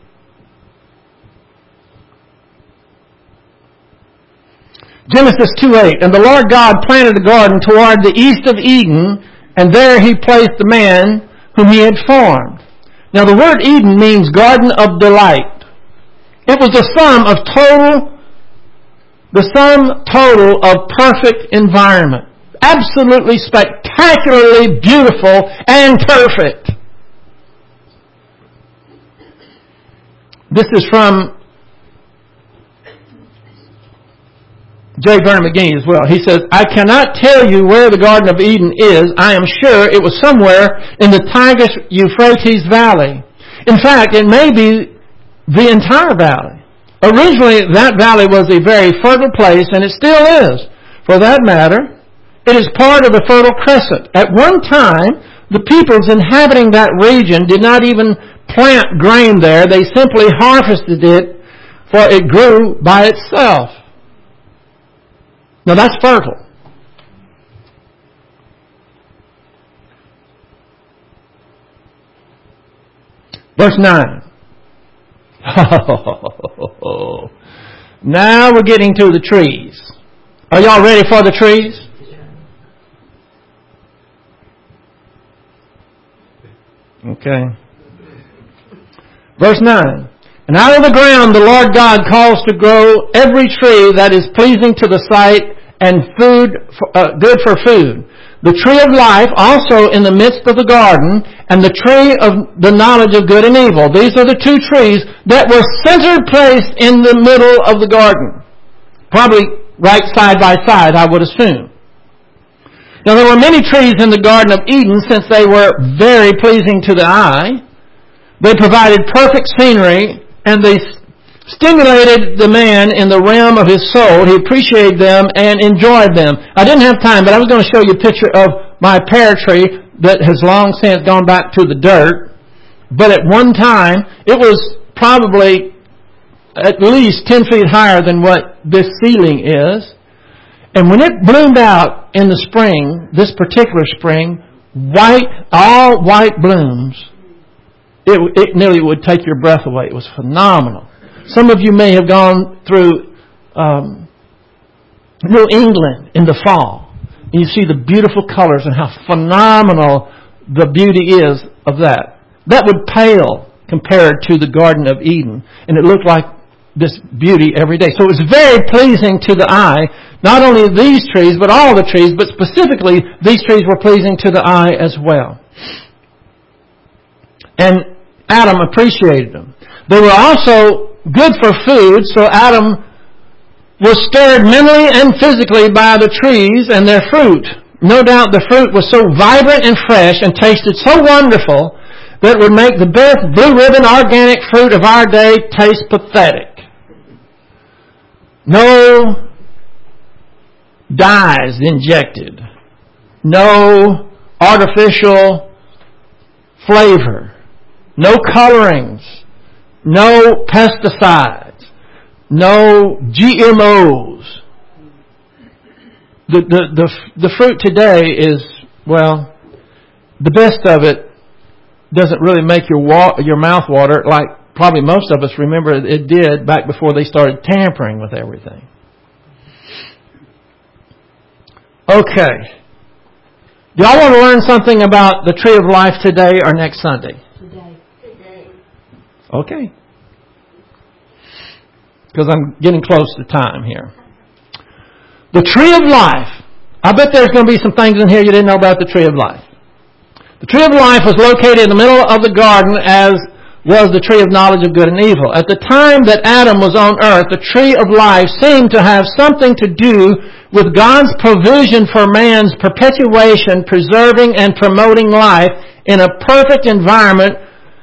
Genesis 2:8, and the Lord God planted a garden toward the east of Eden, and there he placed the man whom he had formed. Now the word Eden means garden of delight. It was the sum total of perfect environment. Absolutely spectacularly beautiful and perfect. This is from J. Vernon McGee as well. He says, I cannot tell you where the Garden of Eden is. I am sure it was somewhere in the Tigris-Euphrates Valley. In fact, it may be the entire valley. Originally, that valley was a very fertile place, and it still is. For that matter, it is part of the Fertile Crescent. At one time, the peoples inhabiting that region did not even plant grain there. They simply harvested it, for it grew by itself. Now that's fertile. Verse 9. Now we're getting to the trees. Are y'all ready for the trees? Okay. Verse 9. And out of the ground the Lord God caused to grow every tree that is pleasing to the sight and good for food. The tree of life also in the midst of the garden, and the tree of the knowledge of good and evil. These are the two trees that were centered placed in the middle of the garden. Probably right side by side, I would assume. Now there were many trees in the Garden of Eden since they were very pleasing to the eye. They provided perfect scenery, and they stimulated the man in the realm of his soul. He appreciated them and enjoyed them. I didn't have time, but I was going to show you a picture of my pear tree that has long since gone back to the dirt. But at one time, it was probably at least 10 feet higher than what this ceiling is. And when it bloomed out in the spring, this particular spring, all white blooms, it nearly would take your breath away. It was phenomenal. Some of you may have gone through New England in the fall, and you see the beautiful colors and how phenomenal the beauty is of that. That would pale compared to the Garden of Eden, and it looked like this beauty every day. So it was very pleasing to the eye. Not only these trees, but all the trees, but specifically these trees were pleasing to the eye as well. And Adam appreciated them. They were also good for food, so Adam was stirred mentally and physically by the trees and their fruit. No doubt the fruit was so vibrant and fresh and tasted so wonderful that it would make the best blue ribbon organic fruit of our day taste pathetic. No dyes injected. No artificial flavor. No colorings. No pesticides. No GMOs. The fruit today is, well, the best of it doesn't really make your mouth water like probably most of us remember it did back before they started tampering with everything. Okay. Do y'all want to learn something about the tree of life today or next Sunday? Today. Okay. Because I'm getting close to time here. The tree of life. I bet there's going to be some things in here you didn't know about the tree of life. The tree of life was located in the middle of the garden, as was the tree of knowledge of good and evil. At the time that Adam was on earth, the tree of life seemed to have something to do with God's provision for man's perpetuation, preserving and promoting life in a perfect environment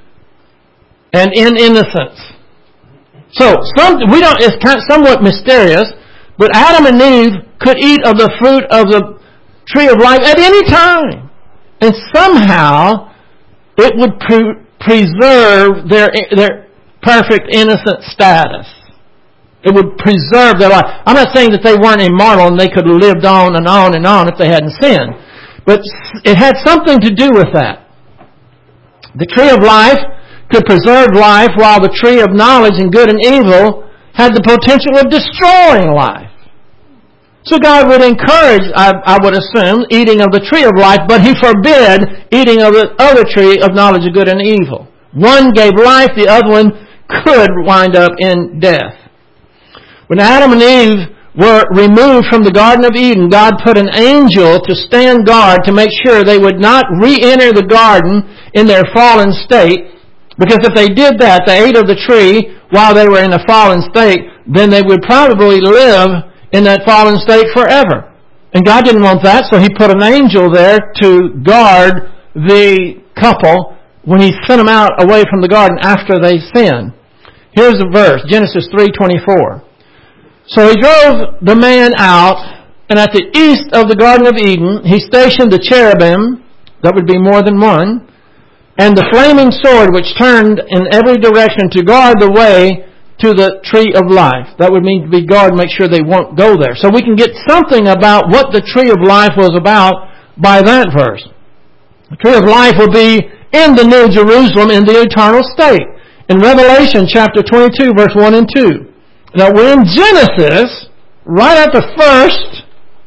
and in innocence. So, it's kind of somewhat mysterious, but Adam and Eve could eat of the fruit of the tree of life at any time. And somehow, it would preserve their perfect innocent status. It would preserve their life. I'm not saying that they weren't immortal and they could have lived on and on and on if they hadn't sinned. But it had something to do with that. The tree of life could preserve life, while the tree of knowledge and good and evil had the potential of destroying life. So God would encourage, I would assume, eating of the tree of life, but He forbid eating of the other tree of knowledge of good and evil. One gave life, the other one could wind up in death. When Adam and Eve were removed from the Garden of Eden, God put an angel to stand guard to make sure they would not re-enter the garden in their fallen state, because if they did that, they ate of the tree while they were in a fallen state, then they would probably live in that fallen state forever. And God didn't want that, so He put an angel there to guard the couple when He sent them out away from the garden after they sinned. Here's the verse, Genesis 3:24. So He drove the man out, and at the east of the Garden of Eden, He stationed the cherubim, that would be more than one, and the flaming sword which turned in every direction to guard the way to the tree of life. That would mean to be guard, make sure they won't go there. So we can get something about what the tree of life was about by that verse. The tree of life will be in the New Jerusalem in the eternal state. In Revelation chapter 22, verse 1 and 2. Now we're in Genesis, right at the first,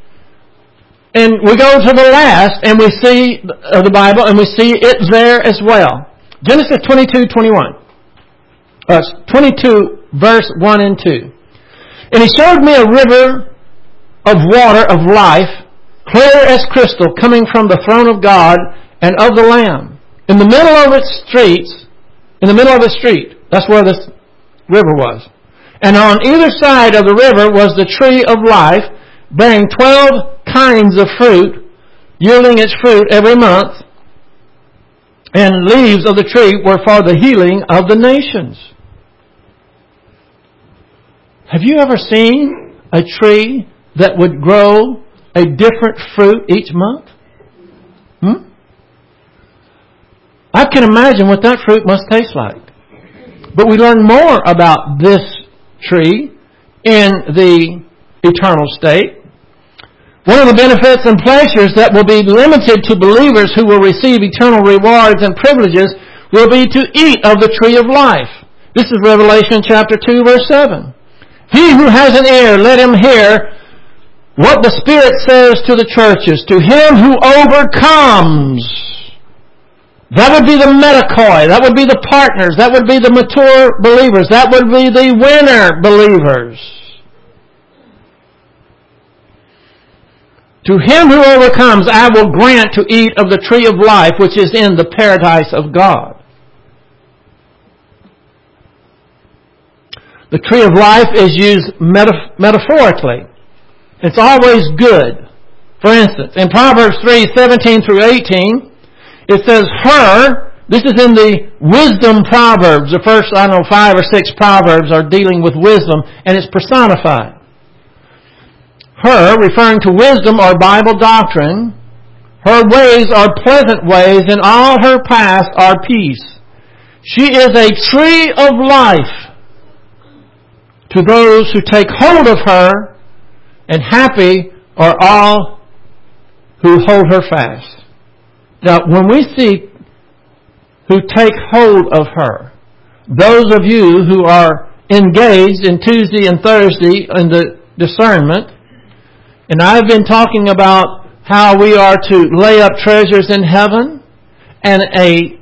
and we go to the last, and we see the Bible, and we see it there as well. Genesis 22:21. 22, verse 1 and 2. And He showed me a river of water of life, clear as crystal, coming from the throne of God and of the Lamb. In the middle of its street, that's where this river was. And on either side of the river was the tree of life, bearing 12 kinds of fruit, yielding its fruit every month. and leaves of the tree were for the healing of the nations. Have you ever seen a tree that would grow a different fruit each month? I can imagine what that fruit must taste like. But we learn more about this tree in the eternal state. One of the benefits and pleasures that will be limited to believers who will receive eternal rewards and privileges will be to eat of the tree of life. This is Revelation chapter 2, verse 7. He who has an ear, let him hear what the Spirit says to the churches. To him who overcomes. That would be the metacoi. That would be the partners. That would be the mature believers. That would be the winner believers. To him who overcomes, I will grant to eat of the tree of life, which is in the paradise of God. The tree of life is used metaphorically. It's always good. For instance, in Proverbs 3:17 through 18, it says, her, this is in the wisdom proverbs. The first, 5 or 6 proverbs are dealing with wisdom, and it's personified. Her, referring to wisdom or Bible doctrine, her ways are pleasant ways, and all her paths are peace. She is a tree of life to those who take hold of her, and happy are all who hold her fast. Now, when we see who take hold of her, those of you who are engaged in Tuesday and Thursday in the discernment, and I've been talking about how we are to lay up treasures in heaven, and a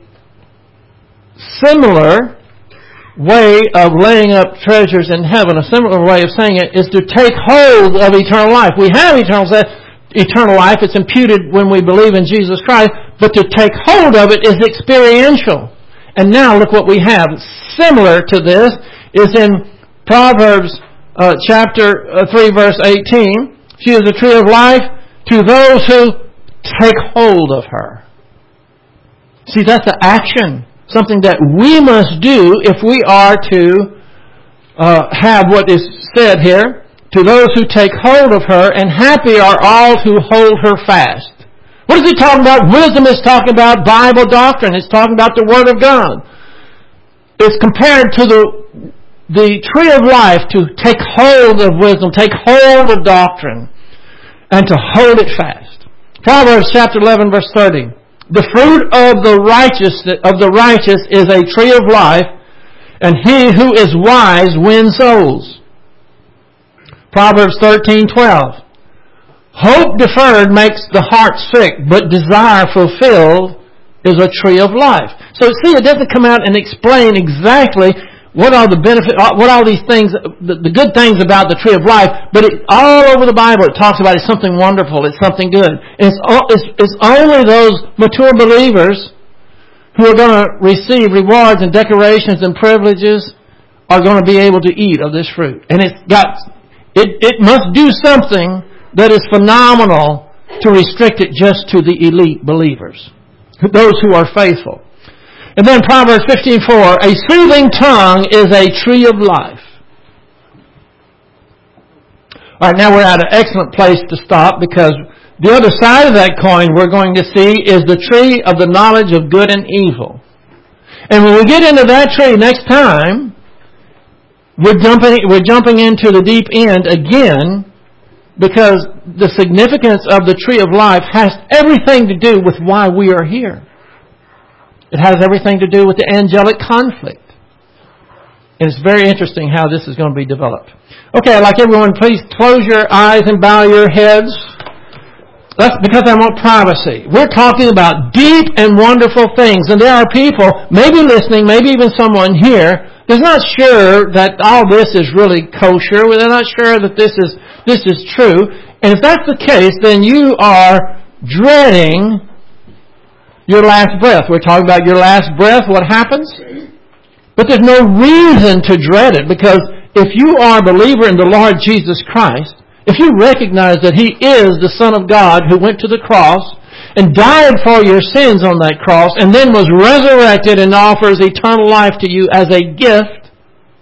similar way of laying up treasures in heaven, a similar way of saying it, is to take hold of eternal life. We have eternal life. It's imputed when we believe in Jesus Christ, but to take hold of it is experiential. And now look what we have. Similar to this is in Proverbs chapter 3, verse 18. She is a tree of life to those who take hold of her. See, that's an action. Something that we must do if we are to have what is said here. To those who take hold of her, and happy are all who hold her fast. What is he talking about? Wisdom is talking about Bible doctrine. It's talking about the Word of God. It's compared to the tree of life, to take hold of wisdom, take hold of doctrine, and to hold it fast. Proverbs chapter 11, verse 30. The fruit of the righteous is a tree of life, and he who is wise wins souls. Proverbs 13:12. Hope deferred makes the heart sick, but desire fulfilled is a tree of life. So see, it doesn't come out and explain exactly what are the benefits, what are these things, the good things about the tree of life, but all over the Bible it talks about it's something wonderful, it's something good. It's only those mature believers who are going to receive rewards and decorations and privileges are going to be able to eat of this fruit. And it must do something that is phenomenal to restrict it just to the elite believers, those who are faithful. And then Proverbs 15:4, a soothing tongue is a tree of life. All right, now we're at an excellent place to stop, because the other side of that coin we're going to see is the tree of the knowledge of good and evil. And when we get into that tree next time, we're jumping into the deep end again, because the significance of the tree of life has everything to do with why we are here. It has everything to do with the angelic conflict. And it's very interesting how this is going to be developed. Okay, I'd like everyone, please close your eyes and bow your heads. That's because I want privacy. We're talking about deep and wonderful things. And there are people, maybe listening, maybe even someone here, that's not sure that all this is really kosher. They're not sure that this is true. And if that's the case, then you are dreading your last breath. We're talking about your last breath, what happens? But there's no reason to dread it, because if you are a believer in the Lord Jesus Christ, if you recognize that He is the Son of God who went to the cross, and died for your sins on that cross and then was resurrected and offers eternal life to you as a gift,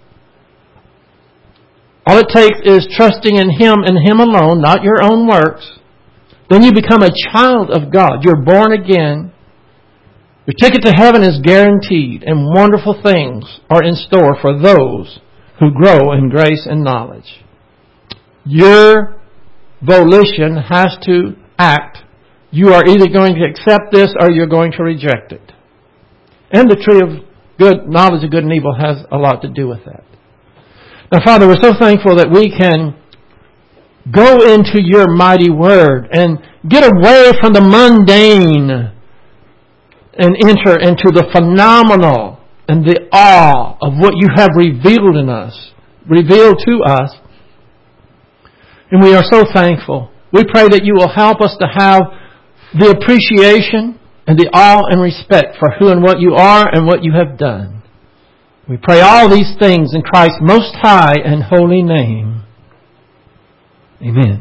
all it takes is trusting in Him and Him alone, not your own works. Then you become a child of God. You're born again. Your ticket to heaven is guaranteed, and wonderful things are in store for those who grow in grace and knowledge. Your volition has to act. You are either going to accept this or you're going to reject it. And the tree of good knowledge of good and evil has a lot to do with that. Now, Father, we're so thankful that we can go into your mighty word and get away from the mundane and enter into the phenomenal and the awe of what you have revealed to us. And we are so thankful. We pray that you will help us to have the appreciation and the awe and respect for who and what you are and what you have done. We pray all these things in Christ's most high and holy name. Amen.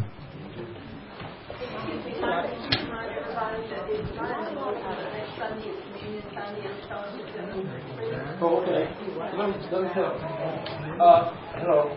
Okay. Let me help. Hello.